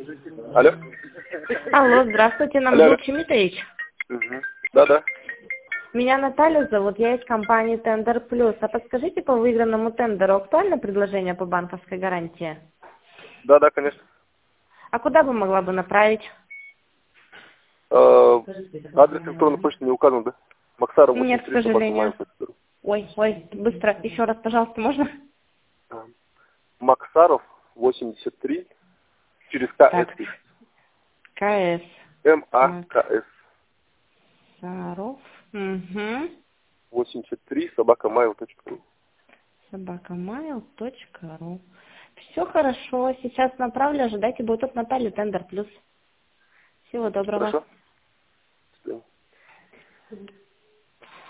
Алло. Алло, здравствуйте, нам Алло. Дмитрий. Угу. Да-да. Меня Наталья зовут, я из компании Тендер Плюс. А подскажите, по выигранному тендеру актуально предложение по банковской гарантии? Да-да, конечно. А куда бы могла бы направить? Адрес электронной почты не указан, да? Максаров Нет, к 83 сожалению. собака. Ой, быстро, еще раз, пожалуйста, можно? Максаров 83 через Так, КС. КС. МАКС. Максаров. Угу. 83 собакамайл.ру. Собакамайл.ру. Все хорошо, сейчас направлю, ожидайте, будет от Натальи Тендер Плюс. Всего доброго. Хорошо. До свидания.